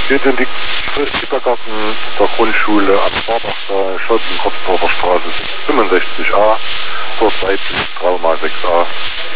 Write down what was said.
Wir sind die Kindergarten der Grundschule am Fahrbachtal, Schotten, Kopfdorfer Straße 65a, dort weiblich 3x6a.